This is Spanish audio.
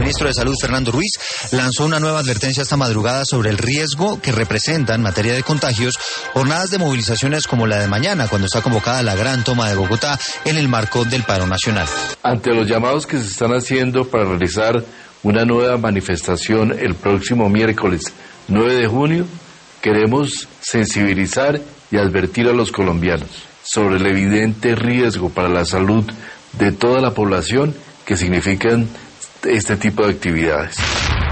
ministro de Salud, Fernando Ruiz, lanzó una nueva advertencia esta madrugada sobre el riesgo que representa en materia de contagios jornadas de movilizaciones como la de mañana, cuando está convocada la gran toma de Bogotá en el marco del paro nacional. Ante los llamados que se están haciendo para realizar una nueva manifestación el próximo miércoles 9 de junio, queremos sensibilizar y advertir a los colombianos sobre el evidente riesgo para la salud de toda la población que significan este tipo de actividades.